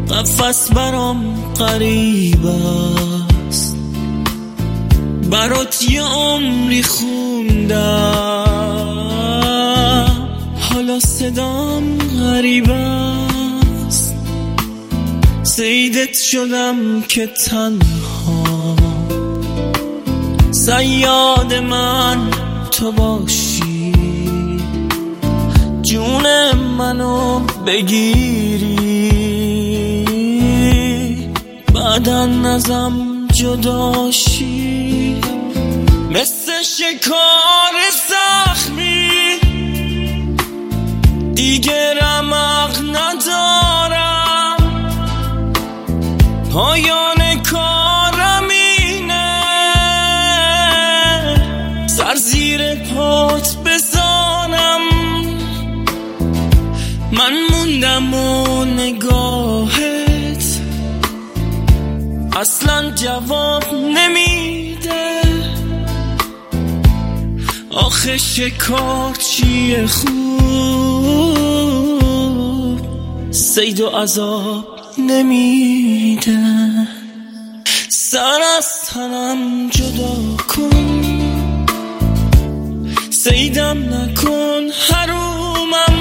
قفس برام غریب است، برات یه عمری خوندم، حالا صدام غریب است. صیدت شدم که تنها صیاد من تو باشی، جون منو بگیری، بعدن ازم جداشی. مثل شکار زخمی دیگه رمق ندارم، پایان کارم اینه، سر زیر پات بزنم. من موندم و نگاهت اصلا جواب نمیده. آخه شکار چیه خوب، صید و عذاب نمیده. سر از تنم جدا کن، صیدم نکن حرومم،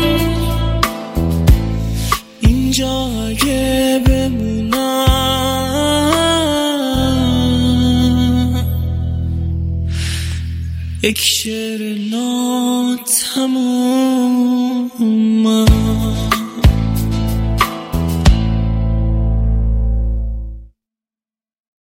اینجا اگه بمونم یک شعر ناتموم.